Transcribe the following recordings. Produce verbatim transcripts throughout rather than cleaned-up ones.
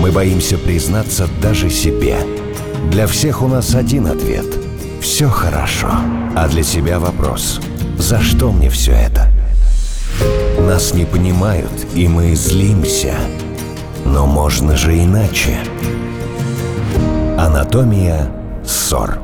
Мы боимся признаться даже себе. Для всех у нас один ответ – все хорошо. А для себя вопрос – за что мне все это? Нас не понимают, и мы злимся. Но можно же иначе. Анатомия ссор.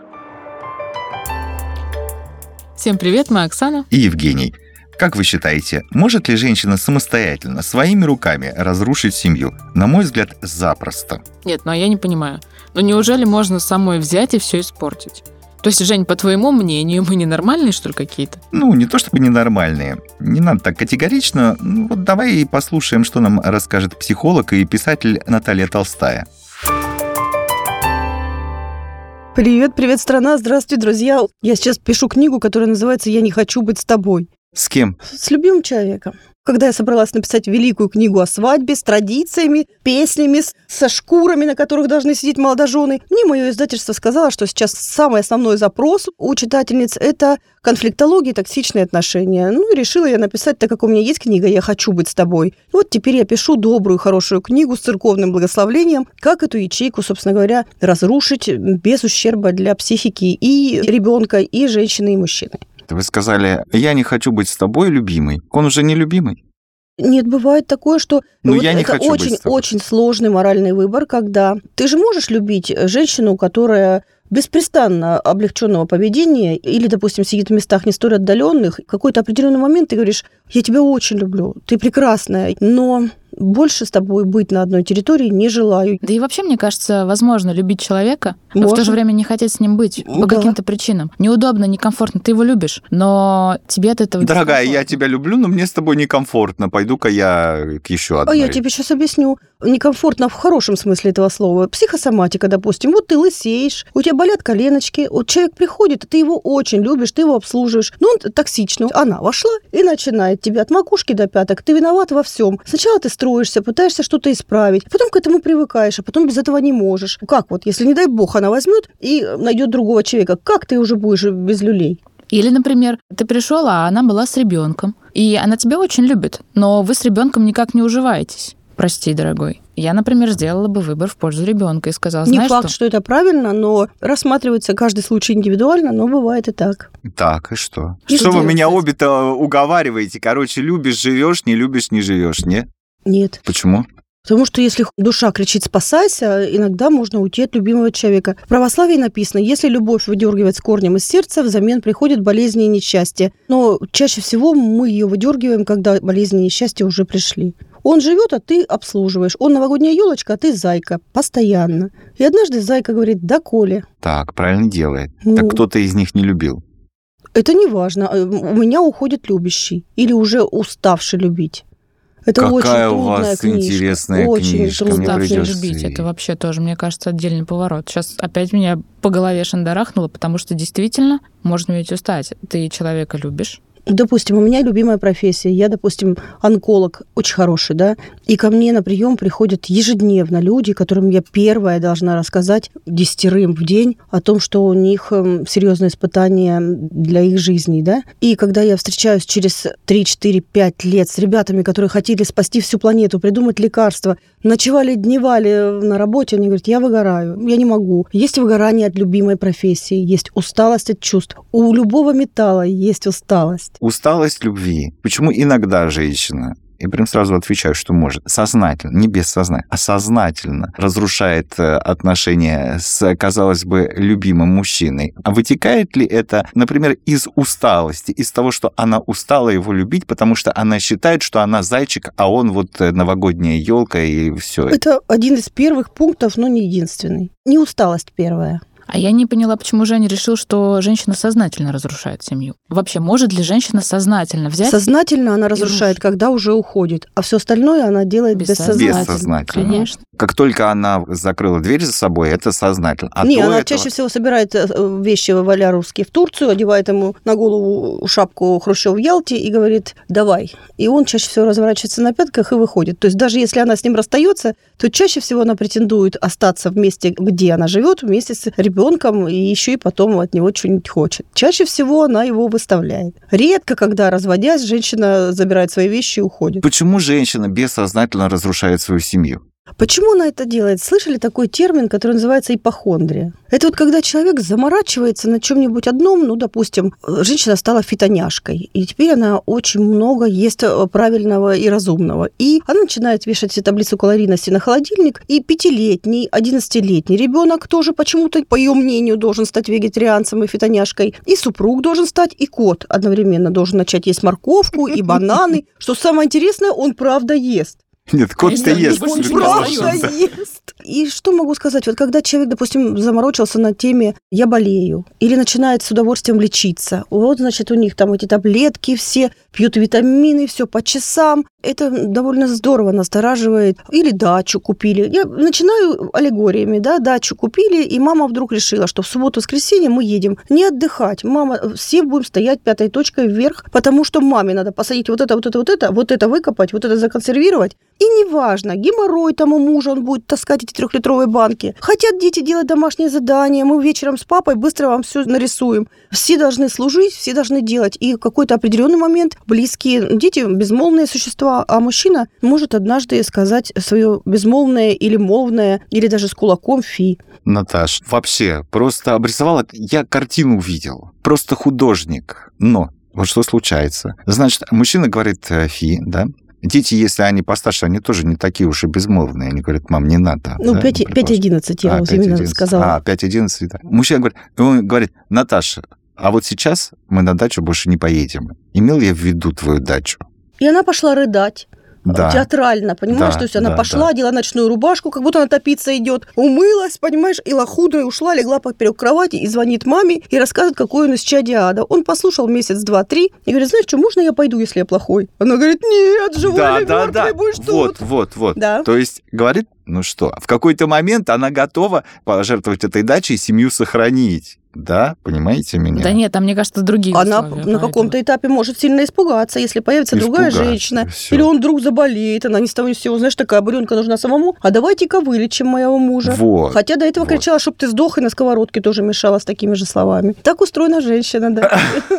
Всем привет, мы Оксана и Евгений. Как вы считаете, может ли женщина самостоятельно, своими руками разрушить семью? На мой взгляд, запросто. Нет, ну а я не понимаю. Но неужели можно самой взять и все испортить? То есть, Жень, по твоему мнению, мы ненормальные, что ли, какие-то? Ну, не то чтобы ненормальные. Не надо так категорично. Ну, вот давай и послушаем, что нам расскажет психолог и писатель Наталья Толстая. Привет, привет, страна, здравствуйте, друзья. Я сейчас пишу книгу, которая называется «Я не хочу быть с тобой». С кем? С любимым человеком. Когда я собралась написать великую книгу о свадьбе с традициями, песнями, с, со шкурами, на которых должны сидеть молодожены, мне мое издательство сказало, что сейчас самый основной запрос у читательниц – это конфликтология и токсичные отношения. Ну, и решила я написать, так как у меня есть книга «Я хочу быть с тобой». Вот теперь я пишу добрую, хорошую книгу с церковным благословлением, как эту ячейку, собственно говоря, разрушить без ущерба для психики и ребенка, и женщины, и мужчины. Вы сказали, я не хочу быть с тобой, любимый. Он уже не любимый? Нет, бывает такое, что ну, вот я не это хочу очень, быть с тобой. Очень сложный моральный выбор, когда ты же можешь любить женщину, которая беспрестанно облегченного поведения или, допустим, сидит в местах не столь отдаленных, в какой-то определенный момент ты говоришь, я тебя очень люблю, ты прекрасная, но больше с тобой быть на одной территории не желаю. Да и вообще, мне кажется, возможно любить человека, Можно. но в то же время не хотеть с ним быть по Да. каким-то причинам. Неудобно, некомфортно, ты его любишь, но тебе от этого Дорогая, дискомфортно. я тебя люблю, но мне с тобой некомфортно. Пойду-ка я к еще одной. А я тебе сейчас объясню. Некомфортно в хорошем смысле этого слова. Психосоматика, допустим. Вот ты лысеешь, у тебя болят коленочки, вот человек приходит, ты его очень любишь, ты его обслуживаешь. Но он токсичный. Она вошла и начинает тебя от макушки до пяток. Ты виноват во всем. Сначала ты строишься, пытаешься что-то исправить, потом к этому привыкаешь, а потом без этого не можешь. Как вот, если, не дай бог, она возьмет и найдет другого человека, как ты уже будешь без люлей? Или, например, ты пришел, а она была с ребенком, и она тебя очень любит, но вы с ребенком никак не уживаетесь. Прости, дорогой. Я, например, сделала бы выбор в пользу ребенка и сказала, Не знаешь факт, что? что это правильно, но рассматривается каждый случай индивидуально, но бывает и так. Так, и что? И что что вы меня делать? обе-то уговариваете? Короче, любишь, живешь, не любишь, не живешь, не? Нет. Почему? Потому что если душа кричит «спасайся», иногда можно уйти от любимого человека. В православии написано, если любовь выдергивать с корнем из сердца, взамен приходят болезни и несчастья. Но чаще всего мы ее выдергиваем, когда болезни и несчастья уже пришли. Он живет, а ты обслуживаешь. Он новогодняя елочка, а ты зайка. Постоянно. И однажды зайка говорит: да, Коля. Так, правильно делает. Ну. Так кто-то из них не любил. Это не важно. У меня уходит любящий. Или уже уставший любить. Это Какая очень у трудная вас книжка. интересная очень книжка. Мне трудная. Уставшие придётся любить. и- Это вообще тоже, мне кажется, отдельный поворот. Сейчас опять меня по голове шандарахнуло, потому что действительно можно ведь устать. Ты человека любишь. Допустим, у меня любимая профессия. Я, допустим, онколог, очень хороший, да, и ко мне на прием приходят ежедневно люди, которым я первая должна рассказать десятерым в день о том, что у них эм, серьезные испытания для их жизни, да. И когда я встречаюсь через три, четыре, пять лет с ребятами, которые хотели спасти всю планету, придумать лекарства, ночевали, дневали на работе, они говорят: я выгораю, я не могу. Есть выгорание от любимой профессии, есть усталость от чувств. У любого металла есть усталость. Усталость любви. Почему иногда женщина, и прям сразу отвечаю, что может, сознательно, не бессознательно, а сознательно разрушает э, отношения с, казалось бы, любимым мужчиной. А вытекает ли это, например, из усталости, из того, что она устала его любить, потому что она считает, что она зайчик, а он вот э, новогодняя елка и все. Это один из первых пунктов, но не единственный. Не усталость первая. А я не поняла, почему Женя решил, что женщина сознательно разрушает семью. Вообще, может ли женщина сознательно взять? Сознательно она разрушает, когда уже уходит, а все остальное она делает бессознательно. Бессознательно. Конечно. Как только она закрыла дверь за собой, это сознательно. А Не, до она этого... чаще всего собирает э, вещи валя русские в Турцию, одевает ему на голову шапку Хрущев в Ялте и говорит: давай. И он чаще всего разворачивается на пятках и выходит. То есть даже если она с ним расстается, то чаще всего она претендует остаться в месте, где она живет, вместе с ребенком, и еще и потом от него что-нибудь хочет. Чаще всего она его выставляет. Редко, когда, разводясь, женщина забирает свои вещи и уходит. Почему женщина бессознательно разрушает свою семью? Почему она это делает? Слышали такой термин, который называется ипохондрия? Это вот когда человек заморачивается на чем-нибудь одном, ну, допустим, женщина стала фитоняшкой, и теперь она очень много ест правильного и разумного. И она начинает вешать таблицу калорийности на холодильник, и пятилетний, одиннадцатилетний ребенок тоже почему-то, по ее мнению, должен стать вегетарианцем и фитоняшкой, и супруг должен стать, и кот одновременно должен начать есть морковку и бананы. Что самое интересное, он правда ест. Нет, кот-то ест. Он правда ест. И что могу сказать? Вот когда человек, допустим, заморочился на теме «я болею» или начинает с удовольствием лечиться, вот, значит, у них там эти таблетки все, пьют витамины, все по часам. Это довольно здорово настораживает. Или дачу купили. Я начинаю аллегориями, да, дачу купили, и мама вдруг решила, что в субботу-воскресенье мы едем не отдыхать. Мама, все будем стоять пятой точкой вверх, потому что маме надо посадить вот это, вот это, вот это, вот это выкопать, вот это законсервировать. И неважно, геморрой там у мужа, он будет таскать эти трехлитровые банки. Хотят дети делать домашние задания, мы вечером с папой быстро вам все нарисуем. Все должны служить, все должны делать. И в какой-то определенный момент близкие дети, безмолвные существа, а мужчина может однажды сказать свое безмолвное или молвное, или даже с кулаком фи. Наташ, вообще, просто обрисовала, я картину увидел. Просто художник. Но вот что случается? Значит, мужчина говорит фи, да? Дети, если они постарше, они тоже не такие уж и безмолвные. Они говорят, мам, не надо. Ну, да? пять одиннадцать, я а, вот именно сказала. А, пять одиннадцать, да. Мужчина говорит, он говорит, Наташа, а вот сейчас мы на дачу больше не поедем. Имел я в виду твою дачу? И она пошла рыдать. Да. Театрально, понимаешь? Да, то есть она да, пошла, да. одела ночную рубашку, как будто она топиться идет, умылась, понимаешь, и лохудрой ушла, легла поперек кровати и звонит маме и рассказывает, какой он из чади ада. Он послушал месяц, два, три и говорит, знаешь что, можно я пойду, если я плохой? Она говорит, нет, живой да, или да, мертвый да. будешь вот, тут. Вот, вот, да. То есть говорит, ну что, в какой-то момент она готова пожертвовать этой дачей и семью сохранить. Да, понимаете меня? Да нет, там, мне кажется, другие Она условия, на поэтому. каком-то этапе может сильно испугаться, если появится другая женщина, всё. или он вдруг заболеет, она ни с того ни с сего, знаешь, такая буренка нужна самому, а давайте-ка вылечим моего мужа. Вот, Хотя до этого вот. кричала, чтоб ты сдох, и на сковородке тоже мешала с такими же словами. Так устроена женщина, да.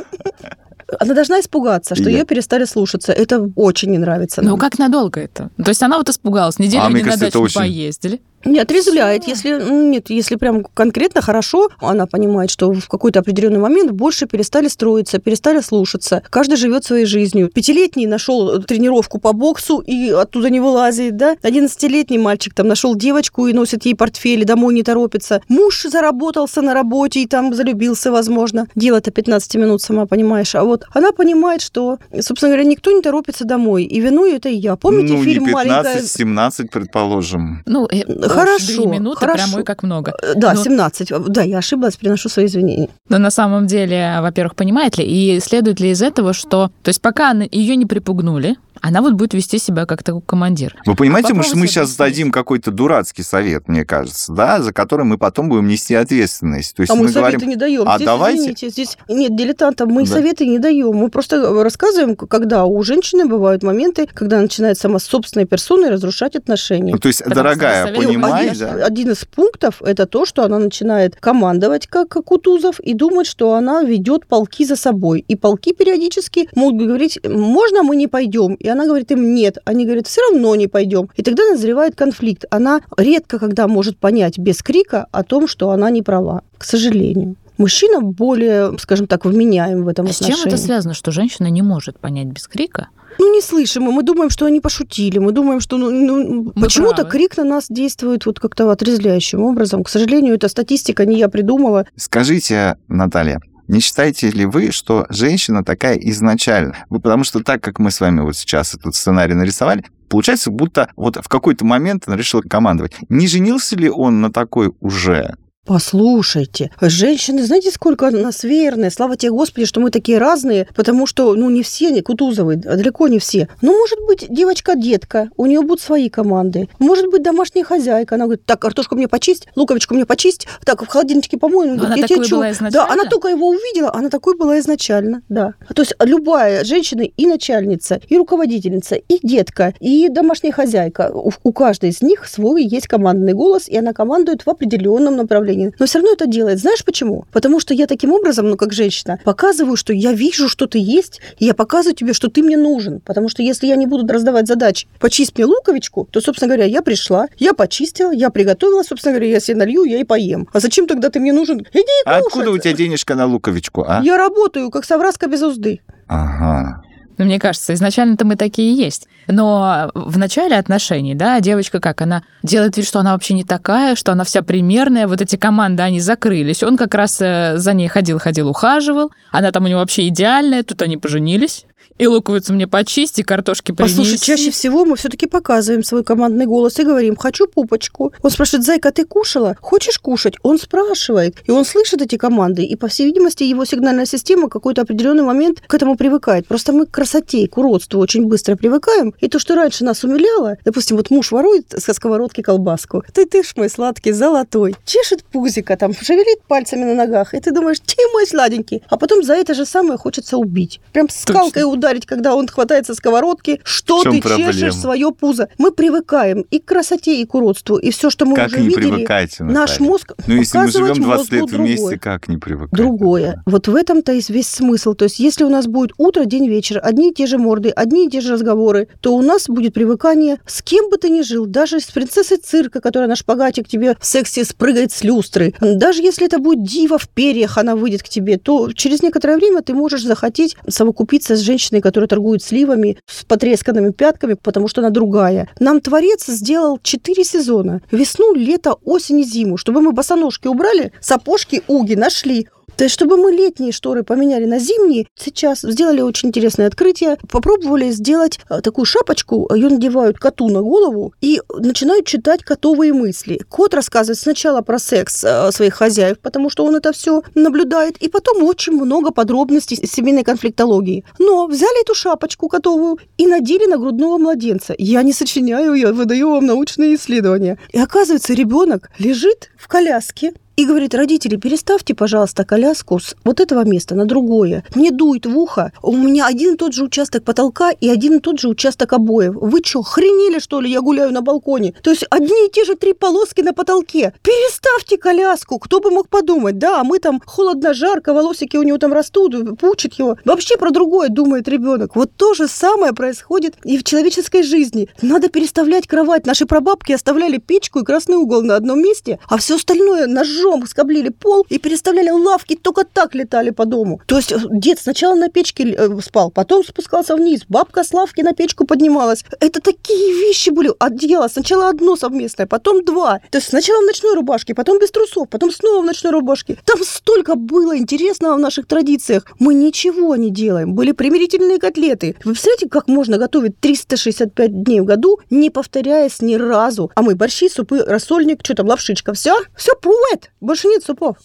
Она должна испугаться, что Я... ее перестали слушаться. Это очень не нравится нам. Ну, как надолго это? То есть она вот испугалась, неделю а, они кажется, на дачу очень... поездили. Не отрезвляет. Если, нет, если прям конкретно хорошо, она понимает, что в какой-то определенный момент больше перестали строиться, перестали слушаться. Каждый живет своей жизнью. Пятилетний нашел тренировку по боксу и оттуда не вылазит, да? Одиннадцатилетний мальчик там нашел девочку и носит ей портфель, и домой не торопится. Муж заработался на работе и там залюбился, возможно. Дело-то пятнадцать минут, сама понимаешь. А вот она понимает, что, собственно говоря, никто не торопится домой. И вину это и я. Помните ну, фильм «Маленькая»? Ну, не пятнадцать-семнадцать, предположим. Ну, Хорошо, две минуты, хорошо. прям ой, как много. Да, Но... семнадцать. Да, я ошиблась, приношу свои извинения. Но на самом деле, во-первых, понимает ли, и следует ли из этого, что... То есть пока ее не припугнули, она вот будет вести себя как такой командир. Вы понимаете, а что мы сейчас дадим какой-то дурацкий совет, мне кажется, да, за который мы потом будем нести ответственность. То есть а мы, мы советы говорим, не даем. А здесь, давайте... извините, здесь нет дилетантов, мы да. советы не даем. Мы просто рассказываем, когда у женщины бывают моменты, когда она начинает сама с собственной персоной разрушать отношения. Ну, то есть, Потому дорогая, совет... понимаешь, один, да? один из пунктов – это то, что она начинает командовать, как Кутузов, и думать, что она ведет полки за собой. И полки периодически могут говорить, можно мы не пойдем? И она говорит им нет. Они говорят, все равно не пойдем. И тогда назревает конфликт. Она редко когда может понять без крика о том, что она не права, к сожалению. Мужчина более, скажем так, вменяем в этом а отношении. с чем это связано, что женщина не может понять без крика? Ну, не слышим мы. Мы думаем, что они пошутили. Мы думаем, что ну, ну, почему-то правы. крик на нас действует вот как-то отрезвляющим образом. К сожалению, эта статистика не я придумала. Скажите, Наталья, не считаете ли вы, что женщина такая изначально? Вы, потому что так, как мы с вами вот сейчас этот сценарий нарисовали, получается, будто вот в какой-то момент она решила командовать. Не женился ли он на такой уже? Послушайте, женщины, знаете, сколько нас верные? Слава тебе, Господи, что мы такие разные, потому что, ну, не все не Кутузовы, далеко не все. Ну, может быть, девочка-детка, у нее будут свои команды. Может быть, домашняя хозяйка. Она говорит, так, картошку мне почисть, луковичку мне почисть, так, в холодильнике помою. Она я такой тебе была изначально? Да, она только его увидела, она такой была изначально, да. То есть любая женщина и начальница, и руководительница, и детка, и домашняя хозяйка. У, у каждой из них свой есть командный голос, и она командует в определенном направлении. давление, но все равно это делает. Знаешь почему? Потому что я таким образом, ну, как женщина, показываю, что я вижу, что ты есть, и я показываю тебе, что ты мне нужен. Потому что если я не буду раздавать задачи, почисть мне луковичку, то, собственно говоря, я пришла, я почистила, я приготовила, собственно говоря, я себе налью, я и поем. А зачем тогда ты мне нужен? Иди и кушай. А откуда у тебя денежка на луковичку, а? Я работаю, как совраска без узды. Ага. Ну, мне кажется, изначально-то мы такие и есть. Но в начале отношений, да, девочка как, она делает вид, что она вообще не такая, что она вся примерная, вот эти команды, они закрылись. Он как раз за ней ходил-ходил, ухаживал, она там у него вообще идеальная, тут они поженились. И луковицу мне почисти, картошки принеси. Послушай, чаще всего мы все-таки показываем свой командный голос и говорим: хочу пупочку. Он спрашивает: зайка, ты кушала? Хочешь кушать? Он спрашивает. И он слышит эти команды. И, по всей видимости, его сигнальная система в какой-то определенный момент к этому привыкает. Просто мы к красоте, к уродству очень быстро привыкаем. И то, что раньше нас умиляло, допустим, вот муж ворует со сковородки колбаску. Ты, ты ж мой сладкий, золотой. Чешет пузика, там, шевелит пальцами на ногах. И ты думаешь: ты мой сладенький. А потом за это же самое хочется убить. Прям скалкой ударить. Ударить, когда он хватается сковородки, что ты проблема? Чешешь свое пузо. Мы привыкаем и к красоте, и к уродству, и все, что мы как уже не видели, привыкаете, наш мозг ну, если мы живем двадцать лет другое. вместе, как не привыкать? Другое. Вот в этом-то и весь смысл. То есть, если у нас будет утро, день, вечер, одни и те же морды, одни и те же разговоры, то у нас будет привыкание с кем бы ты ни жил, даже с принцессой цирка, которая на шпагате к тебе в сексе спрыгает с люстры, даже если это будет дива в перьях, она выйдет к тебе, то через некоторое время ты можешь захотеть совокупиться с женщиной, которая торгует сливами, с потресканными пятками, потому что она другая. Нам Творец сделал четыре сезона. Весну, лето, осень и зиму. Чтобы мы босоножки убрали, сапожки, уги нашли. То есть, чтобы мы летние шторы поменяли на зимние, сейчас сделали очень интересное открытие. Попробовали сделать такую шапочку, ее надевают коту на голову и начинают читать котовые мысли. Кот рассказывает сначала про секс своих хозяев, потому что он это все наблюдает, и потом очень много подробностей семейной конфликтологии. Но взяли эту шапочку котовую и надели на грудного младенца. Я не сочиняю, я выдаю вам научные исследования. И оказывается, ребенок лежит в коляске, и говорит: родители, переставьте, пожалуйста, коляску с вот этого места на другое. Мне дует в ухо, у меня один и тот же участок потолка и один и тот же участок обоев. Вы что, охренели, что ли? Я гуляю на балконе. То есть одни и те же три полоски на потолке. Переставьте коляску. Кто бы мог подумать? Да, мы там холодно, жарко, волосики у него там растут, пучит его. Вообще про другое думает ребенок. Вот то же самое происходит и в человеческой жизни. Надо переставлять кровать. Наши прабабки оставляли печку и красный угол на одном месте, а все остальное ножом скоблили пол и переставляли лавки, только так летали по дому. То есть дед сначала на печке спал, потом спускался вниз, бабка с лавки на печку поднималась. Это такие вещи были. Одеяло сначала одно совместное, потом два. То есть сначала в ночной рубашке, потом без трусов, потом снова в ночной рубашке. Там столько было интересного в наших традициях. Мы ничего не делаем. Были примирительные котлеты. Вы представляете, как можно готовить триста шестьдесят пять дней в году, не повторяясь ни разу? А мы борщи, супы, рассольник, что там, лапшичка. Все? Все, привет! Больше нет супов.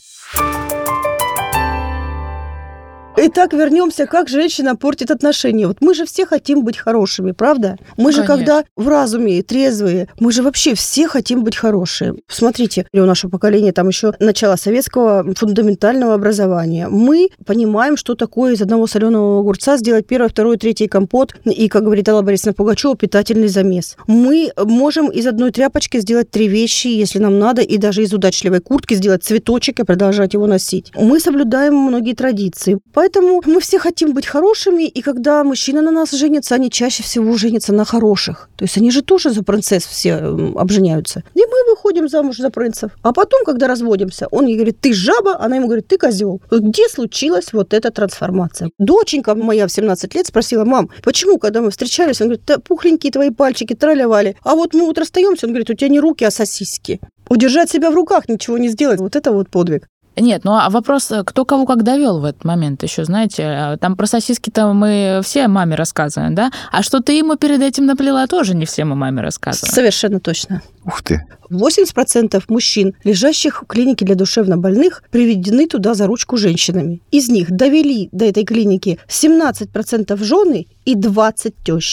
Итак, вернемся, как женщина портит отношения. Вот мы же все хотим быть хорошими, правда? Мы же, Конечно. когда в разуме, трезвые, мы же вообще все хотим быть хорошие. Смотрите, у нашего поколения там еще начало советского фундаментального образования. Мы понимаем, что такое из одного соленого огурца сделать первый, второй, третий компот и, как говорит Алла Борисовна Пугачева, питательный замес. Мы можем из одной тряпочки сделать три вещи, если нам надо, и даже из удачливой куртки сделать цветочек и продолжать его носить. Мы соблюдаем многие традиции. Поэтому мы все хотим быть хорошими, и когда мужчины на нас женятся, они чаще всего женятся на хороших. То есть они же тоже за принцесс все обженяются. И мы выходим замуж за принцев. А потом, когда разводимся, он ей говорит: ты жаба, она ему говорит: ты козел. Где случилась вот эта трансформация? Доченька моя в семнадцать лет спросила: мам, почему, когда мы встречались, он говорит: да, пухленькие твои пальчики, траля-вали. А вот мы вот расстаемся, он говорит: у тебя не руки, а сосиски. Удержать себя в руках, ничего не сделать. Вот это вот подвиг. Нет, ну а вопрос, кто кого как довел в этот момент еще, знаете, там про сосиски-то мы все маме рассказываем, да? А что ты ему перед этим наплела, тоже не все мы маме рассказываем. Совершенно точно. Ух ты. восемьдесят процентов мужчин, лежащих в клинике для душевнобольных, приведены туда за ручку женщинами. Из них довели до этой клиники семнадцать процентов жены и двадцать процентов тещи.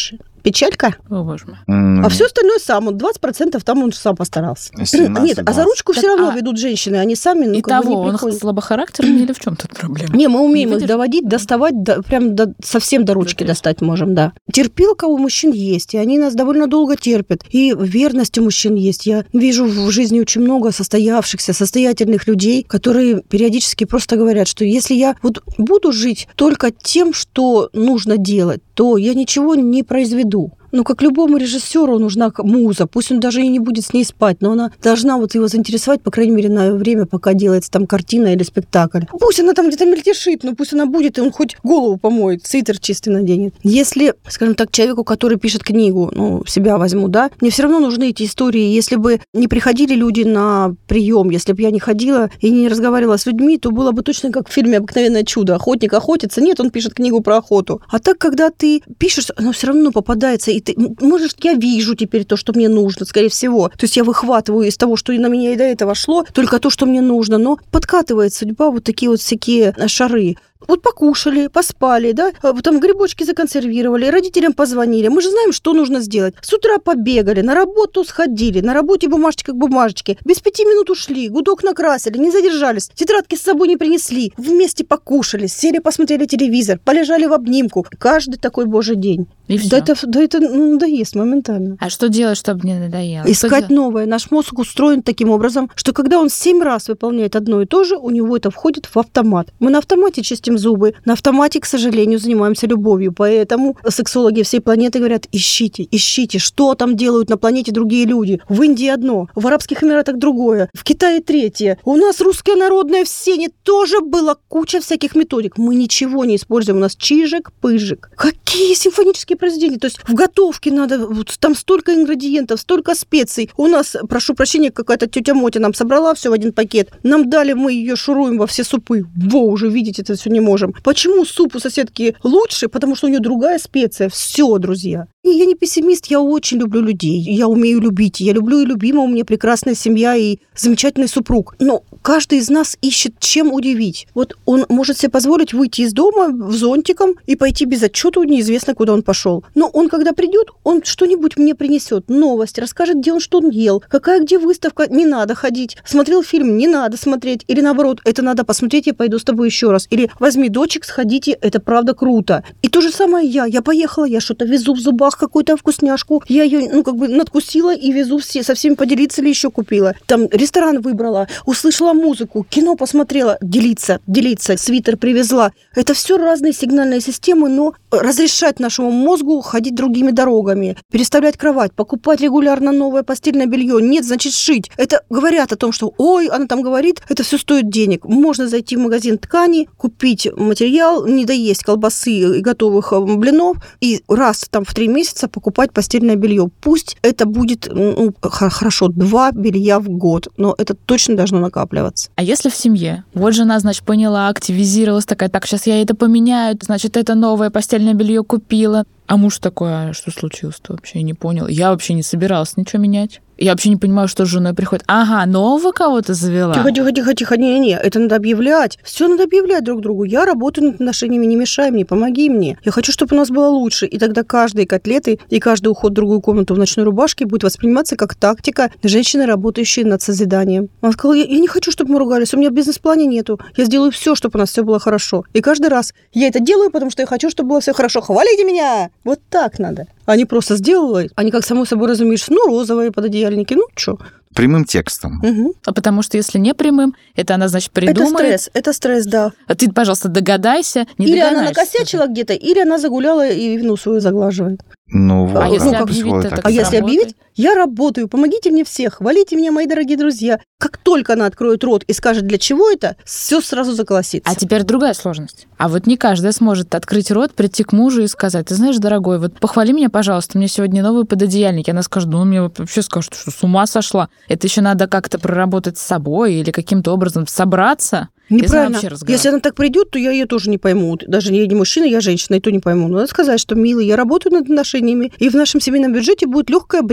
Печалька. О, боже мой. М, А все остальное сам. Он двадцать процентов там он сам постарался. семнадцать, Нет, а за ручку Так, все равно а- ведут женщины. Они сами, ну, И как бы того, не он приходят. слабохарактерный или в чем тут проблема? Не, мы умеем Не их выдерж- доводить, доставать, до- прям до- совсем до ручки До достать можем, да. Терпилка у мужчин есть, и они нас довольно долго терпят. И верность у мужчин есть. Я вижу в жизни очень много состоявшихся, состоятельных людей, которые периодически просто говорят, что если я вот буду жить только тем, что нужно делать, то я ничего не произведу. Ну, как любому режиссеру нужна муза, пусть он даже и не будет с ней спать, но она должна вот его заинтересовать, по крайней мере, на время, пока делается там картина или спектакль. Пусть она там где-то мельтешит, но пусть она будет, и он хоть голову помоет, свитер чистый наденет. Если, скажем так, человеку, который пишет книгу, ну, себя возьму, да, мне все равно нужны эти истории. Если бы не приходили люди на прием, если бы я не ходила и не разговаривала с людьми, то было бы точно как в фильме «Обыкновенное чудо». Охотник охотится, нет, он пишет книгу про охоту. А так, когда ты пишешь, оно все равно попадается, и ты, может, я вижу теперь то, что мне нужно, скорее всего. То есть я выхватываю из того, что на меня и до этого шло, только то, что мне нужно. Но подкатывает судьба вот такие вот всякие шары. Вот покушали, поспали, да, там грибочки законсервировали, родителям позвонили. Мы же знаем, что нужно сделать. С утра побегали, на работу сходили, на работе бумажечка к бумажечке. Без пяти минут ушли, гудок накрасили, не задержались, тетрадки с собой не принесли. Вместе покушали, сели, посмотрели телевизор, полежали в обнимку. Каждый такой божий день. И всё. Да это, да это ну, надоест моментально. А что делать, чтобы не надоело? Что Искать делать? новое. Наш мозг устроен таким образом, что когда он семь раз выполняет одно и то же, у него это входит в автомат. Мы на автомате чистим зубы, на автомате, к сожалению, занимаемся любовью. Поэтому сексологи всей планеты говорят, ищите, ищите, что там делают на планете другие люди. В Индии одно, в Арабских Эмиратах другое, в Китае третье. У нас русское народное в Сене тоже было куча всяких методик. Мы ничего не используем, у нас чижик-пыжик. Какие симфонические произведения? То есть в готовке надо, вот, там столько ингредиентов, столько специй. У нас, прошу прощения, какая-то тетя Мотя нам собрала все в один пакет. Нам дали, мы ее шуруем во все супы. Во, уже видеть это все не можем. Почему суп у соседки лучше? Потому что у нее другая специя. Все, друзья. И я не пессимист, я очень люблю людей. Я умею любить. Я люблю и любима, у меня прекрасная семья и замечательный супруг. Но каждый из нас ищет, чем удивить. Вот он может себе позволить выйти из дома в зонтиком и пойти без отчета, неизвестно, куда он пошел. Но он, когда придет, он что-нибудь мне принесет, новость, расскажет, где он что он ел, какая где выставка, не надо ходить. Смотрел фильм, не надо смотреть. Или наоборот, это надо посмотреть, я пойду с тобой еще раз. Или возьми дочек, сходите, это правда круто. И то же самое я. Я поехала, я что-то везу в зубах, какую-то вкусняшку. Я ее, ну, как бы надкусила и везу все, со всеми поделиться или еще купила. Там ресторан выбрала, услышала музыку, кино посмотрела, делиться, делиться, свитер привезла. Это все разные сигнальные системы, но разрешать нашему мозгу ходить другими дорогами, переставлять кровать, покупать регулярно новое постельное белье. Нет, значит, шить. Это говорят о том, что, ой, она там говорит, это все стоит денег. Можно зайти в магазин ткани, купить материал, не доесть колбасы и готовых блинов, и раз там в три месяца покупать постельное белье. Пусть это будет, ну, хорошо, два белья в год, но это точно должно накапливаться. А если в семье? Вот жена, значит, поняла, активизировалась, такая, так, сейчас я это поменяю, значит, это новое постельное белье купила. А муж такой, а что случилось-то вообще? Я не понял. Я вообще не собиралась ничего менять. Я вообще не понимаю, что с женой приходит. Ага, нового кого-то завела. Тихо, тихо, тихо, тихо. Не-не-не, это надо объявлять. Все надо объявлять друг другу. Я работаю над отношениями, не мешай мне, помоги мне. Я хочу, чтобы у нас было лучше. И тогда каждые котлеты и каждый уход в другую комнату в ночной рубашке будет восприниматься как тактика женщины, работающей над созиданием. Она сказала, я, я не хочу, чтобы мы ругались, у меня в бизнес-плане нету. Я сделаю все, чтобы у нас все было хорошо. И каждый раз я это делаю, потому что я хочу, чтобы было все хорошо. Хвалите меня! Вот так надо. Они просто сделали, они как само собой разумеешь, ну, розовые пододеяльники, ну, что? Прямым текстом. Угу. А потому что если не прямым, это она, значит, придумает. Это стресс, это стресс, да. А ты, пожалуйста, догадайся, не или догадаешься. она накосячила где-то, или она загуляла и вину свою заглаживает. Ну, вот. А если ну, объявить, вот то так. так А если сработает? объявить, я работаю, помогите мне всех, хвалите меня, мои дорогие друзья. Как только она откроет рот и скажет, для чего это, все сразу заколосится. А теперь другая сложность. А вот не каждая сможет открыть рот, прийти к мужу и сказать, ты знаешь, дорогой, вот похвали меня, пожалуйста, мне сегодня новый пододеяльник. И она скажет, ну, мне вообще скажут, что с ума сошла. Это еще надо как-то проработать с собой или каким-то образом собраться. Неправильно. Если она так придет, то я ее тоже не пойму. Даже я не мужчина, я женщина, и то не пойму. Но надо сказать, что, милый, я работаю над отношениями, и в нашем семейном бюджете будет легкая брешь.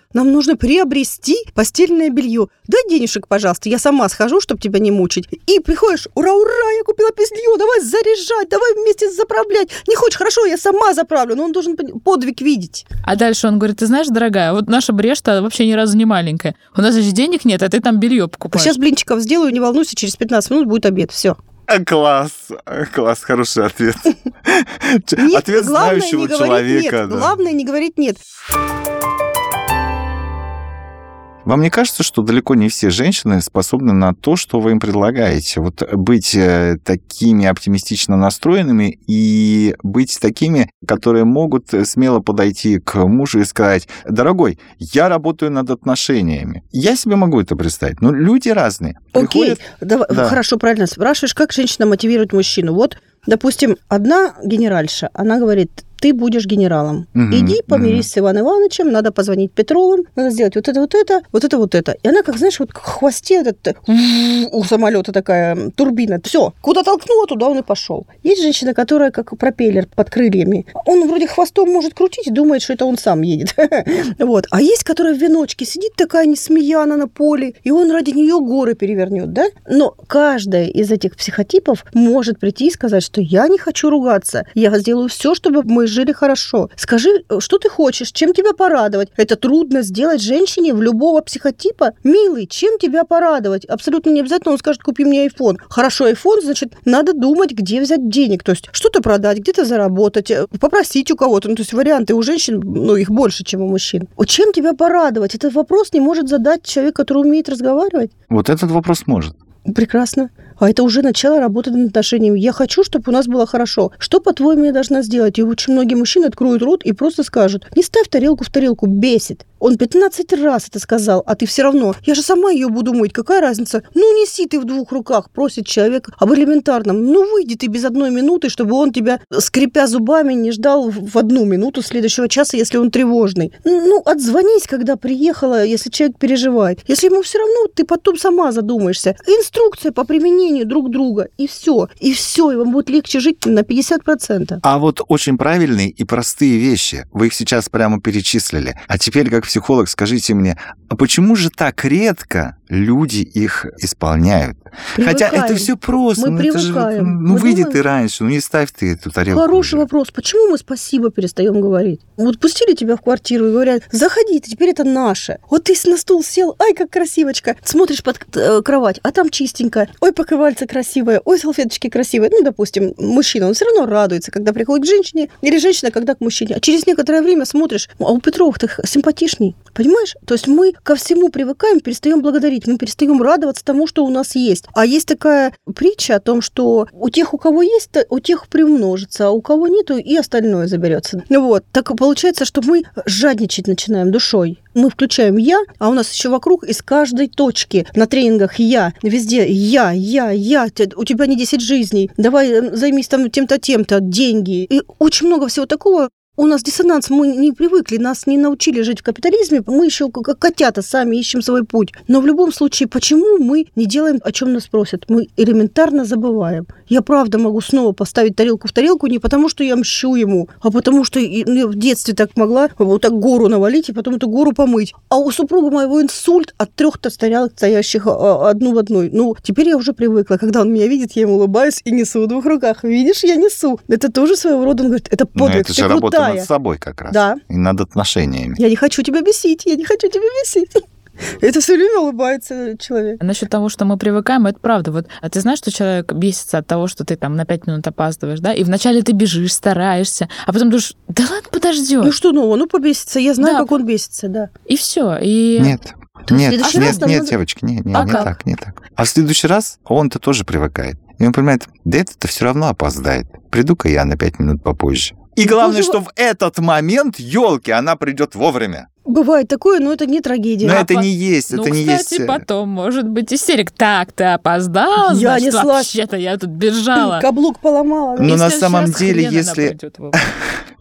нам нужно приобрести постельное белье. Дай денежек, пожалуйста, я сама схожу, чтобы тебя не мучить. И приходишь, ура, ура, я купила белье, давай заряжать, давай вместе заправлять. Не хочешь, хорошо, я сама заправлю, но он должен подвиг видеть. А дальше он говорит, ты знаешь, дорогая, вот наша Брешта вообще ни разу не маленькая. У нас же денег нет, а ты там белье покупаешь. Сейчас блинчиков сделаю, не волнуйся, через пятнадцать минут будет обед, все. Класс, класс, хороший ответ. Ответ знающего человека. Главное не говорить нет. Вам не кажется, что далеко не все женщины способны на то, что вы им предлагаете? Вот быть такими оптимистично настроенными и быть такими, которые могут смело подойти к мужу и сказать: дорогой, я работаю над отношениями. Я себе могу это представить, но люди разные. Окей, Приходят... давай, да. Хорошо, правильно спрашиваешь, как женщина мотивирует мужчину. Вот, допустим, одна генеральша, она говорит: ты будешь генералом. Угу, Иди помирись угу. с Иваном Ивановичем, надо позвонить Петровым, надо сделать вот это, вот это, вот это, вот это. И она, как, знаешь, вот к хвосте этот, у самолета такая турбина. Все, куда толкнула, туда он и пошел. Есть женщина, которая как пропеллер под крыльями. Он вроде хвостом может крутить и думает, что это он сам едет. Вот. А есть, которая в веночке сидит такая несмеяна на поле, и он ради нее горы перевернет, да? Но каждая из этих психотипов может прийти и сказать, что я не хочу ругаться, я сделаю все, чтобы мы жили хорошо. Скажи, что ты хочешь, чем тебя порадовать? Это трудно сделать женщине в любого психотипа. Милый, чем тебя порадовать? Абсолютно не обязательно он скажет: купи мне айфон. Хорошо, айфон, значит, надо думать, где взять денег. То есть что-то продать, где-то заработать, попросить у кого-то. Ну, то есть варианты у женщин, ну, их больше, чем у мужчин. Чем тебя порадовать? Этот вопрос не может задать человек, который умеет разговаривать. Вот этот вопрос может. Прекрасно. А это уже начало работы над отношениями. Я хочу, чтобы у нас было хорошо. Что, по-твоему, я должна сделать? И очень многие мужчины откроют рот и просто скажут: не ставь тарелку в тарелку, бесит. Он пятнадцать раз это сказал, а ты все равно: я же сама ее буду мыть, какая разница? Ну, неси ты в двух руках, просит человек об элементарном. Ну, выйди ты без одной минуты, чтобы он тебя, скрипя зубами, не ждал в одну минуту следующего часа, если он тревожный. Ну, отзвонись, когда приехала, если человек переживает. Если ему все равно, ты потом сама задумаешься. Инструкция по применению друг друга, и все. И все, и вам будет легче жить на пятьдесят процентов. А вот очень правильные и простые вещи, вы их сейчас прямо перечислили. А теперь, как психолог, скажите мне, а почему же так редко люди их исполняют? Привыкаем. Хотя это все просто. Мы ну, это же, ну, мы выйди думаем... ты раньше, ну не ставь ты эту тарелку. Хороший уже. вопрос. Почему мы спасибо перестаем говорить? Вот пустили тебя в квартиру и говорят: заходи, теперь это наше. Вот ты на стул сел, ай, как красивочка. Смотришь под э, кровать, а там чистенько. Ой, покрывальце красивое, ой, салфеточки красивые. Ну, допустим, мужчина, он все равно радуется, когда приходит к женщине, или женщина, когда к мужчине. А через некоторое время смотришь: а у Петровых-то симпатичней. Понимаешь? То есть мы ко всему привыкаем, перестаем благодарить, мы перестаем радоваться тому, что у нас есть. А есть такая притча о том, что у тех, у кого есть, у тех приумножится, а у кого нету, и остальное заберется. Вот. Так получается, что мы жадничать начинаем душой. Мы включаем «я», а у нас еще вокруг из каждой точки на тренингах «я», везде «я», «я», «я», у тебя не десять жизней, давай займись там тем-то, тем-то, деньги. И очень много всего такого. У нас диссонанс, мы не привыкли, нас не научили жить в капитализме, мы еще как котята сами ищем свой путь. Но в любом случае, почему мы не делаем, о чем нас просят? Мы элементарно забываем. Я правда могу снова поставить тарелку в тарелку не потому, что я мщу ему, а потому что я в детстве так могла вот так гору навалить и потом эту гору помыть. А у супруга моего инсульт от трех тарелок, стоящих одну в одной. Ну, теперь я уже привыкла. Когда он меня видит, я ему улыбаюсь и несу в двух руках. Видишь, я несу. Это тоже своего рода, он говорит: это подвиг, ты крутая. Над собой как раз. Да. И над отношениями. Я не хочу тебя бесить, я не хочу тебя бесить. Это все время улыбается человек. Насчет того, что мы привыкаем, это правда. Вот, а ты знаешь, что человек бесится от того, что ты там на пять минут опаздываешь, да? И вначале ты бежишь, стараешься, а потом думаешь: да ладно, подождёт. Ну что нового, ну побесится, я знаю, да. Как он бесится, да. И все. И... Нет. То нет, нет, нет, надо... девочки, нет, нет, а не как? так, не так. А в следующий раз он-то тоже привыкает. И он понимает: да это-то все равно опоздает. Приду-ка я на пять минут попозже. И главное, что в этот момент, ёлки, она придет вовремя. Бывает такое, но это не трагедия. Но а это по... не есть, ну, это не кстати, есть. потом может быть истерик. Так, ты опоздал, я значит, не вообще-то я тут бежала. Каблук поломала. Но И на в следующий самом раз деле, хрен если... она придёт вовремя.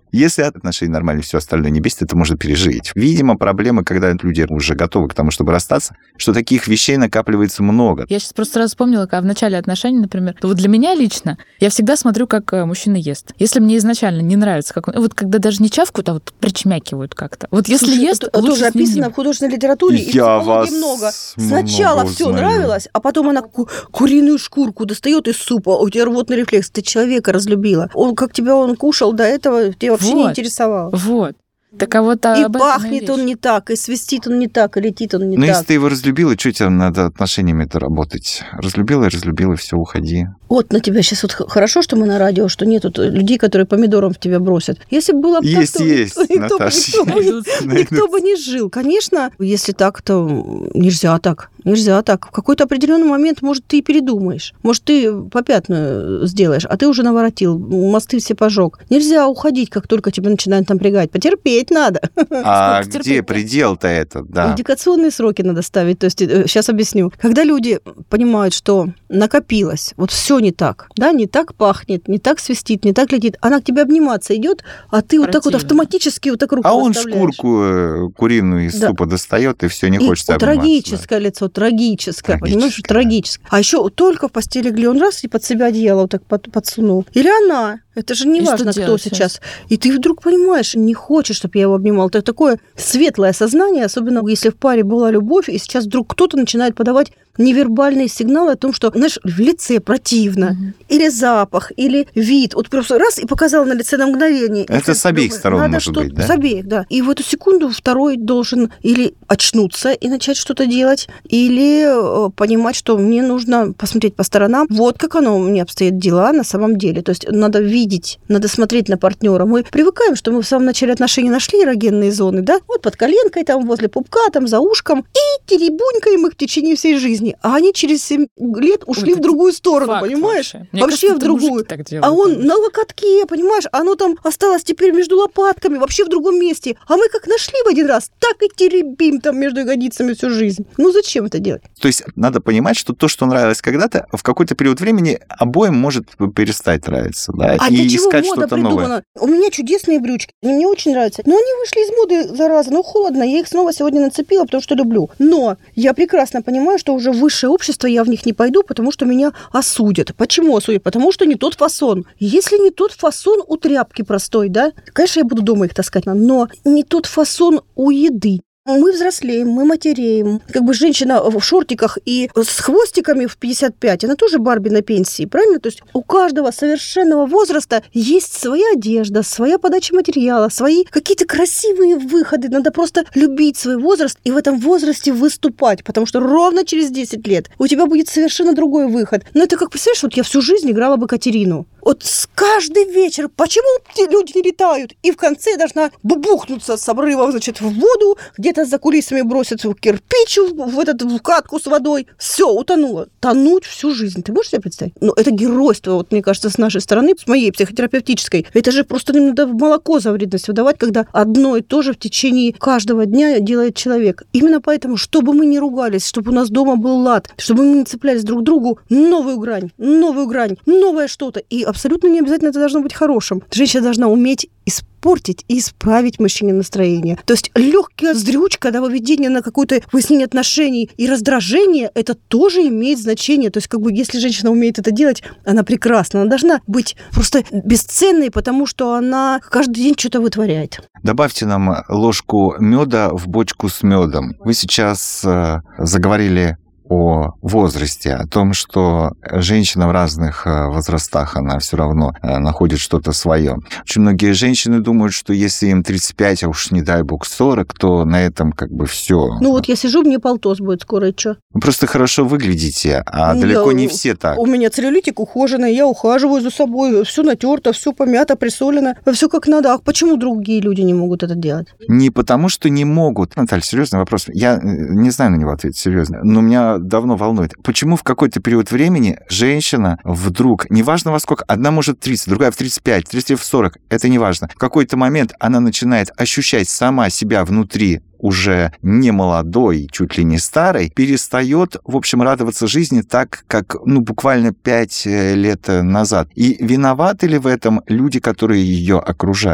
Если отношения нормальные, все остальное не бесит, это можно пережить. Видимо, проблема, когда люди уже готовы к тому, чтобы расстаться, что таких вещей накапливается много. Я сейчас просто сразу вспомнила, как в начале отношений, например, вот для меня лично, я всегда смотрю, как мужчина ест. Если мне изначально не нравится, как он... Вот когда даже не чавкают, а вот причмякивают как-то. Вот если Слушай, ест, это тоже описано в художественной литературе, и Я психологии вас много. Сначала много все знаю. нравилось, а потом она ку- куриную шкурку достает из супа, у тебя рвотный рефлекс, ты человека разлюбила. Он, как тебя он кушал до этого, тебя вообще Вот. не интересовало. Вот. Так а вот И об этом пахнет речь. он не так, и свистит он не так, и летит он не Но так. если ты его разлюбила, что тебе надо отношениями-то работать? Разлюбила и разлюбила, все, уходи. Вот на тебя сейчас вот х- хорошо, что мы на радио, что нету т- людей, которые помидором в тебя бросят. Если бы было бы Есть, так, то есть, никто, никто бы- Наташа, никто бы не- найдутся. никто бы не жил. Конечно, если так, то нельзя так. Нельзя так. В какой-то определенный момент, может, ты и передумаешь. Может, ты попятную сделаешь, а ты уже наворотил, мосты все пожег. Нельзя уходить, как только тебя начинают напрягать. Потерпеть надо. А Сколько где терпеть-то? предел-то этот? Да. Индикационные сроки надо ставить. То есть, сейчас объясню. Когда люди понимают, что накопилось, вот все не так, да, не так пахнет, не так свистит, не так летит, она к тебе обниматься идет, а ты вот так вот Противно. автоматически вот так руку А он выставляешь. шкурку э, куриную из Да. супа достает, и все, не И хочется вот обниматься. трагическое лицо, трагическое, понимаешь, Трагическое, да. трагическое. А еще только в постели легли, он раз и под себя одеяло вот так под- подсунул. Или она. Это же не И важно, что кто делать сейчас. И ты вдруг понимаешь, не хочешь, чтобы я его обнимал. Это такое светлое сознание, особенно если в паре была любовь, и сейчас вдруг кто-то начинает подавать невербальные сигналы о том, что, знаешь, в лице противно, Мгм. или запах, или вид. Вот просто раз и показал на лице на мгновение. И Это ты с обеих думаешь, сторон надо может что-то- быть, да? С обеих, да. И в эту секунду второй должен или очнуться и начать что-то делать, или э, понимать, что мне нужно посмотреть по сторонам. Вот как оно у меня обстоят дела на самом деле. То есть надо видеть, надо смотреть на партнера. Мы привыкаем, что мы в самом начале отношений нашли эрогенные зоны, да, вот под коленкой, там, возле пупка, там, за ушком, и теребунькаем их в течение всей жизни. А они через семь лет ушли Вот в другую сторону, Факт понимаешь? вообще. Мне Вообще кажется, в это мужики другую. так делают, А он конечно. на локотке, понимаешь? Оно там осталось теперь между лопатками, вообще в другом месте. А мы как нашли в один раз, так и теребим там между ягодицами всю жизнь. Ну зачем это делать? То есть надо понимать, что то, что нравилось когда-то, в какой-то период времени обоим может перестать нравиться, да, А и для чего искать мода что-то придумана? новое. У меня чудесные брючки, они мне очень нравятся. Но они вышли из моды, зараза, ну холодно, я их снова сегодня нацепила, потому что люблю. Но я прекрасно понимаю, что уже в высшее общество я в них не пойду, потому что меня осудят. Почему осудят? Потому что не тот фасон. Если не тот фасон у тряпки простой, да, конечно, я буду дома их таскать, но не тот фасон у еды. Мы взрослеем, мы матереем. Как бы женщина в шортиках и с хвостиками в пятьдесят пять, она тоже Барби на пенсии, правильно? То есть у каждого совершенного возраста есть своя одежда, своя подача материала, свои какие-то красивые выходы. Надо просто любить свой возраст и в этом возрасте выступать, потому что ровно через десять лет у тебя будет совершенно другой выход. Но это как, представляешь, вот я всю жизнь играла бы Катерину. Вот с каждый вечер, почему те люди не летают? И в конце я должна бубухнуться с обрыва, значит, в воду, где-то за кулисами бросят в кирпич, в, в, этот, в катку с водой. Все, утонула. Тонуть всю жизнь. Ты можешь себе представить? Ну, это геройство, вот, мне кажется, с нашей стороны, с моей психотерапевтической. Это же просто им надо в молоко за вредность выдавать, когда одно и то же в течение каждого дня делает человек. Именно поэтому, чтобы мы не ругались, чтобы у нас дома был лад, чтобы мы не цеплялись друг к другу, новую грань, новую грань, новое что-то. И абсолютно не обязательно это должно быть хорошим. Женщина должна уметь испортить и исправить мужчине настроение. То есть легкая вздрючка, да, выведение на какое-то выяснение отношений и раздражение, это тоже имеет значение. То есть как бы если женщина умеет это делать, она прекрасна. Она должна быть просто бесценной, потому что она каждый день что-то вытворяет. Добавьте нам ложку меда в бочку с медом. Вы сейчас э, заговорили о возрасте, о том, что женщина в разных возрастах, она все равно находит что-то свое. Очень многие женщины думают, что если им тридцать пять, а уж не дай бог сорок, то на этом как бы все. Ну вот я сижу, мне полтос будет скоро, и что? Вы просто хорошо выглядите, а Ну, далеко я- не все так. У меня целлюлитик ухоженный, я ухаживаю за собой, все натерто, все помято, присолено, все как надо. А почему другие люди не могут это делать? Не потому, что не могут. Наталья, серьезный вопрос. Я не знаю на него ответить серьезно, но меня давно волнует. Почему в какой-то период времени женщина вдруг, неважно во сколько, одна может тридцать, другая в тридцать пять, третья в сорок, это не важно. В какой-то момент она начинает ощущать сама себя внутри уже не молодой, чуть ли не старой, перестает, в общем, радоваться жизни так, как, ну, буквально пять лет назад. И виноваты ли в этом люди, которые ее окружают?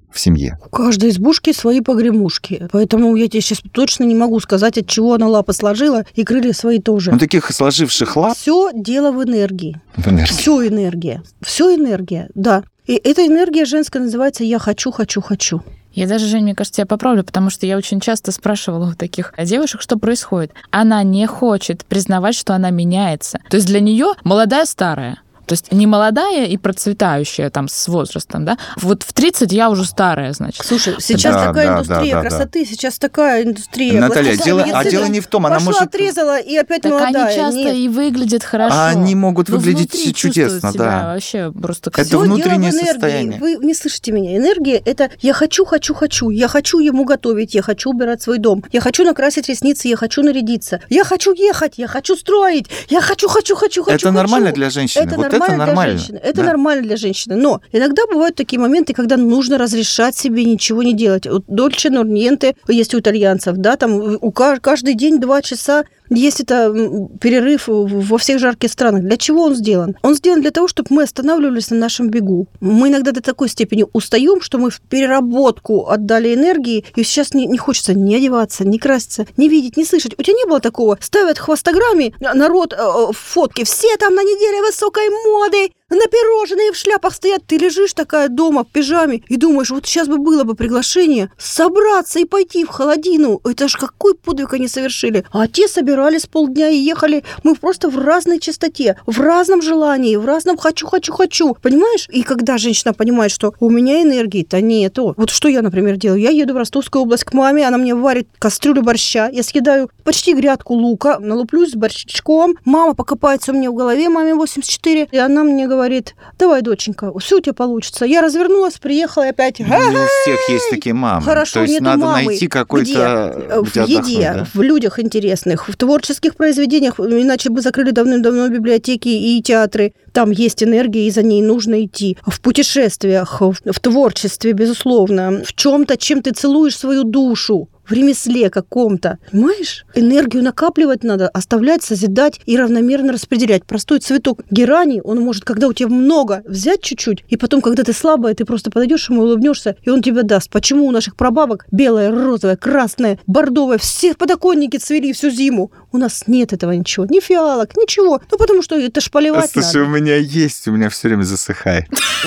в семье? У каждой избушки свои погремушки. Поэтому я тебе сейчас точно не могу сказать, от чего она лапы сложила, и крылья свои тоже. Ну, таких сложивших лап... Все дело в энергии. В энергии. Все энергия. Все энергия, да. И эта энергия женская называется «я хочу, хочу, хочу». Я даже, Жень, мне кажется, я поправлю, потому что я очень часто спрашивала у таких девушек, что происходит. Она не хочет признавать, что она меняется. То есть для нее молодая старая. То есть не молодая и процветающая там с возрастом, да? Вот в тридцать я уже старая, значит. Слушай, сейчас Да, такая да, индустрия да, да, красоты, сейчас такая индустрия. Наталья, пластической дело, а медицины. дело не в том, она Пошла, может... отрезала и опять Так молодая. они часто Нет. и выглядят хорошо. А они могут Но выглядеть внутри чудесно, чувствуют себя да. вообще просто Это Всё внутреннее дело в энергии. состояние. Вы не слышите меня. Энергия – это я хочу, хочу, хочу. Я хочу ему готовить, я хочу убирать свой дом. Я хочу накрасить ресницы, я хочу нарядиться. Я хочу ехать, я хочу строить. Я хочу, хочу, хочу, хочу. Это нормально хочу. для женщины. Это Вот нормально это для нормально. женщины. Это Да. нормально для женщины. Но иногда бывают такие моменты, когда нужно разрешать себе ничего не делать. Вот дольче нор ниенте есть у итальянцев, да, там у ка- каждый день два часа есть это м, перерыв во всех жарких странах. Для чего он сделан? Он сделан для того, чтобы мы останавливались на нашем бегу. Мы иногда до такой степени устаем, что мы в переработку отдали энергии, и сейчас не, не хочется ни одеваться, ни краситься, ни видеть, ни слышать. У тебя не было такого? Ставят в хвостограмме народ э, э, фотки, все там на неделе высокой моды, на пирожные в шляпах стоят. Ты лежишь такая дома в пижаме и думаешь, вот сейчас бы было бы приглашение собраться и пойти в холодину. Это ж какой подвиг они совершили. А те собирались полдня и ехали. Мы просто в разной частоте, в разном желании, в разном хочу-хочу-хочу. Понимаешь? И когда женщина понимает, что у меня энергии-то нету. Вот что я, например, делаю? Я еду в Ростовскую область к маме, она мне варит кастрюлю борща. Я съедаю почти грядку лука, налуплюсь с борщичком. Мама покопается у меня в голове, маме восемьдесят четыре, и она мне говорит: говорит: давай, доченька, все у тебя получится. Я развернулась, приехала и опять. Не у всех есть такие мамы. Хорошо, То есть нету надо мамы. найти какой-то... Где? В еде, да? в людях интересных, в творческих произведениях, иначе бы закрыли давным-давно библиотеки и театры. Там есть энергия, и за ней нужно идти. В путешествиях, в творчестве, безусловно, в чем-то, чем ты целуешь свою душу. В ремесле каком-то. Понимаешь? Энергию накапливать надо, оставлять, созидать и равномерно распределять. Простой цветок герани, он может, когда у тебя много, взять чуть-чуть, и потом, когда ты слабая, ты просто подойдешь ему, улыбнешься, и он тебе даст. Почему у наших прабабок белое, розовое, красное, бордовое, все подоконники цвели всю зиму? У нас нет этого ничего. Ни фиалок, ничего. Ну, потому что это ж поливать Слушай, надо. у меня есть, у меня все время засыхает.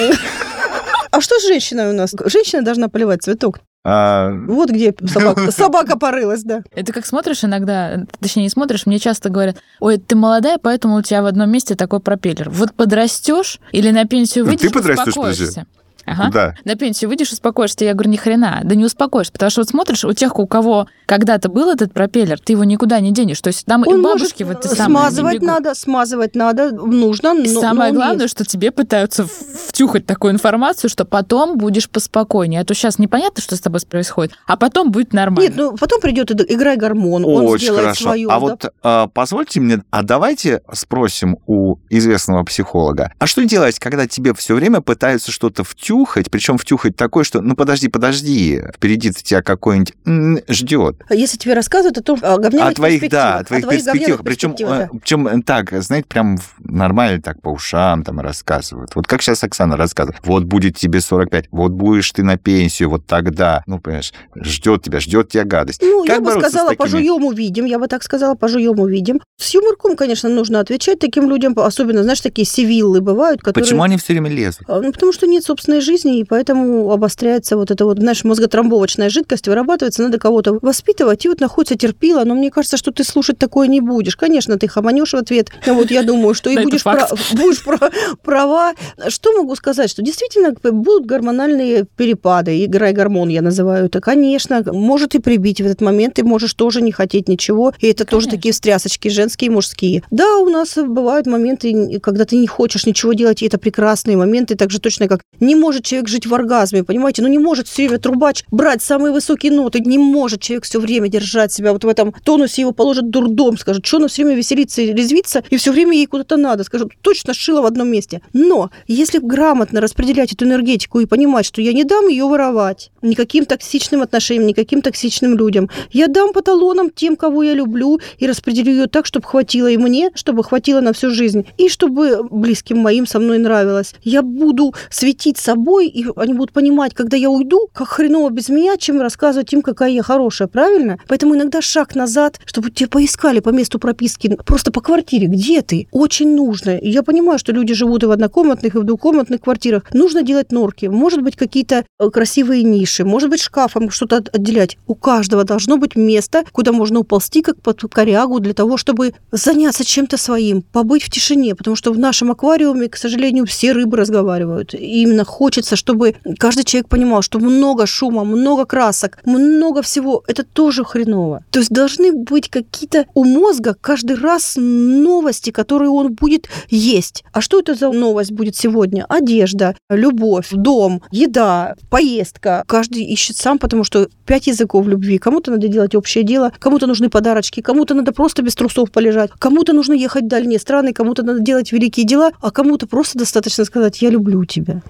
А что с женщиной у нас? Женщина должна поливать цветок. А... Вот где собака, собака порылась, да. Это как смотришь иногда, точнее не смотришь, мне часто говорят: ой, ты молодая, поэтому у тебя в одном месте такой пропеллер. Вот подрастешь или на пенсию выйдешь, ты подрастешь, успокоишься. Ага. Да. На пенсию выйдешь, успокоишься. Я говорю: ни хрена, да не успокоишься. Потому что вот смотришь, у тех, у кого когда-то был этот пропеллер, ты его никуда не денешь. То есть там Он и бабушки может, вот те самые смазывать бегут. надо, смазывать надо, нужно. И но, самое но он главное, есть. что тебе пытаются втюхать такую информацию, что потом будешь поспокойнее. А то сейчас непонятно, что с тобой происходит, а потом будет нормально. Нет, ну потом придет играй гормон, он Очень сделает хорошо. свое. А да? вот а, позвольте мне, а давайте спросим у известного психолога, а что делать, когда тебе все время пытаются что-то втюхать, причем втюхать такое, что, ну подожди, подожди, впереди тебя какой-нибудь м- ждет. Если тебе рассказывают о том, о говняных О твоих, да, о перспективах, твоих о твоих перспективах. говняных Причем, перспективах, да. причем так, знаете, прям нормально так по ушам там рассказывают. Вот как сейчас Оксана рассказывает. Вот будет тебе сорок пять, вот будешь ты на пенсию, вот тогда, ну, понимаешь, ждет тебя, ждет тебя гадость. Ну, Как я бы бороться с сказала, такими? пожуем, увидим. Я бы так сказала, пожуем, увидим. С юморком, конечно, нужно отвечать таким людям, особенно, знаешь, такие сивиллы бывают, которые... Почему они все время лезут? Ну, потому что нет собственной жизни, и поэтому обостряется вот эта вот, знаешь, мозготромбовочная жидкость, вырабатывается, надо кого-то воспитывать, и вот находится терпила, но мне кажется, что ты слушать такое не будешь. Конечно, ты хаманешь в ответ, но вот я думаю, что и будешь, прав, будешь права. Что могу сказать? Что действительно будут гормональные перепады, играй гормон, я называю это. Конечно, может и прибить в этот момент, ты можешь тоже не хотеть ничего, и это тоже такие встрясочки женские и мужские. Да, у нас бывают моменты, когда ты не хочешь ничего делать, и это прекрасные моменты, так же точно, как не может человек жить в оргазме, понимаете? Ну, не может все время трубач брать самые высокие ноты, не может человек все время держать себя вот в этом тонусе, его положат в дурдом, скажут, что она все время веселится и резвится, и все время ей куда-то надо, скажут, точно шила в одном месте. Но если грамотно распределять эту энергетику и понимать, что я не дам ее воровать никаким токсичным отношениям, никаким токсичным людям, я дам по талонам тем, кого я люблю, и распределю ее так, чтобы хватило и мне, чтобы хватило на всю жизнь, и чтобы близким моим со мной нравилось. Я буду светить собой, собой, и они будут понимать, когда я уйду, как хреново без меня, чем рассказывать им, какая я хорошая, правильно? Поэтому иногда шаг назад, чтобы тебя поискали по месту прописки, просто по квартире, где ты, очень нужно. И я понимаю, что люди живут и в однокомнатных, и в двухкомнатных квартирах. Нужно делать норки, может быть, какие-то красивые ниши, может быть, шкафом что-то отделять. У каждого должно быть место, куда можно уползти, как под корягу, для того, чтобы заняться чем-то своим, побыть в тишине, потому что в нашем аквариуме, к сожалению, все рыбы разговаривают. И именно хочется, чтобы каждый человек понимал, что много шума, много красок, много всего. Это тоже хреново. То есть должны быть какие-то у мозга каждый раз новости, которые он будет есть. А что это за новость будет сегодня? Одежда, любовь, дом, еда, поездка. Каждый ищет сам, потому что пять языков любви. Кому-то надо делать общее дело, кому-то нужны подарочки, кому-то надо просто без трусов полежать, кому-то нужно ехать в дальние страны, кому-то надо делать великие дела, а кому-то просто достаточно сказать «я люблю тебя».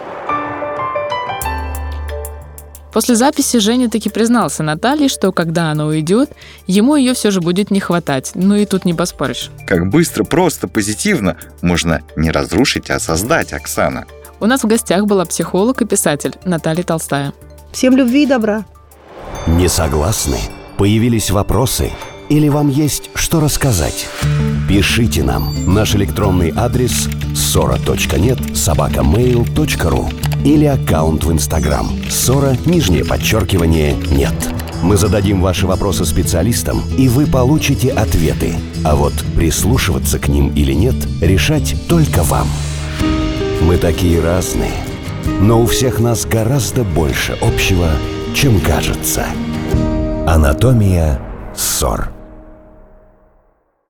После записи Женя таки признался Наталье, что когда она уйдет, ему ее все же будет не хватать. Ну и тут не поспоришь. Как быстро, просто, позитивно можно не разрушить, а создать, Оксана. У нас в гостях была психолог и писатель Наталья Толстая. Всем любви и добра. Не согласны? Появились вопросы? Или вам есть что рассказать? Пишите нам. Наш электронный адрес ссора точка нет собака мейл точка ру или аккаунт в Инстаграм ссора, нижнее подчеркивание, нет. Мы зададим ваши вопросы специалистам, и вы получите ответы. А вот прислушиваться к ним или нет, решать только вам. Мы такие разные, но у всех нас гораздо больше общего, чем кажется. Анатомия ссор.